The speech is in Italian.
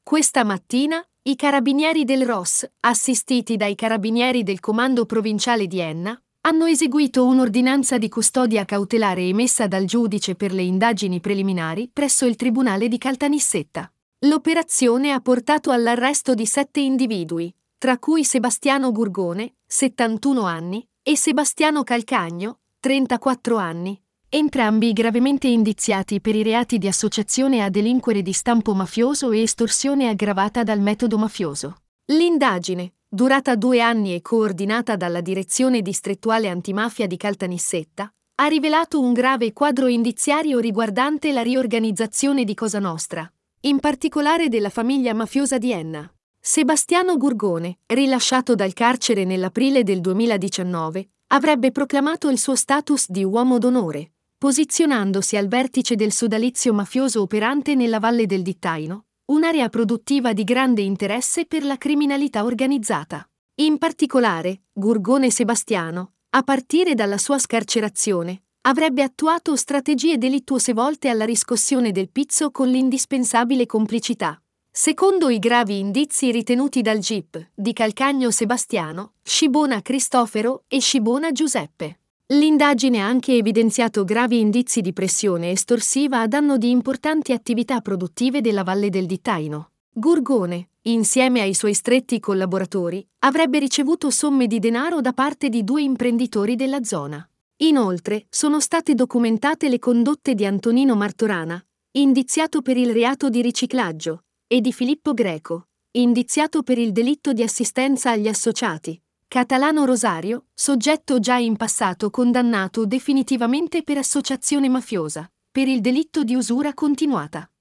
Questa mattina, i carabinieri del ROS, assistiti dai carabinieri del Comando Provinciale di Enna, hanno eseguito un'ordinanza di custodia cautelare emessa dal giudice per le indagini preliminari presso il Tribunale di Caltanissetta. L'operazione ha portato all'arresto di 7 individui, tra cui Sebastiano Gurgone, 71 anni, e Sebastiano Calcagno, 34 anni, entrambi gravemente indiziati per i reati di associazione a delinquere di stampo mafioso e estorsione aggravata dal metodo mafioso. L'indagine, durata 2 anni e coordinata dalla Direzione Distrettuale Antimafia di Caltanissetta, ha rivelato un grave quadro indiziario riguardante la riorganizzazione di Cosa Nostra, in particolare della famiglia mafiosa di Enna. Sebastiano Gurgone, rilasciato dal carcere nell'aprile del 2019, avrebbe proclamato il suo status di uomo d'onore, posizionandosi al vertice del sodalizio mafioso operante nella Valle del Dittaino, un'area produttiva di grande interesse per la criminalità organizzata. In particolare, Gurgone Sebastiano, a partire dalla sua scarcerazione, avrebbe attuato strategie delittuose volte alla riscossione del pizzo con l'indispensabile complicità. Secondo i gravi indizi ritenuti dal GIP di Calcagno Sebastiano, Scibona Cristofero e Scibona Giuseppe. L'indagine ha anche evidenziato gravi indizi di pressione estorsiva a danno di importanti attività produttive della Valle del Dittaino. Gurgone, insieme ai suoi stretti collaboratori, avrebbe ricevuto somme di denaro da parte di 2 imprenditori della zona. Inoltre, sono state documentate le condotte di Antonino Martorana, indiziato per il reato di riciclaggio, e di Filippo Greco, indiziato per il delitto di assistenza agli associati. Catalano Rosario, soggetto già in passato condannato definitivamente per associazione mafiosa, per il delitto di usura continuata.